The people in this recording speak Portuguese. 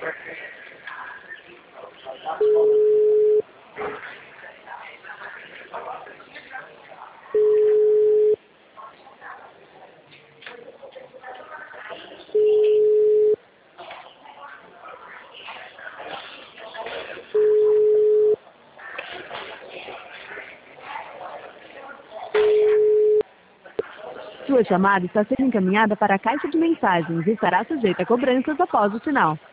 Sua chamada está sendo encaminhada para a caixa de mensagens e estará sujeita a cobranças após o sinal.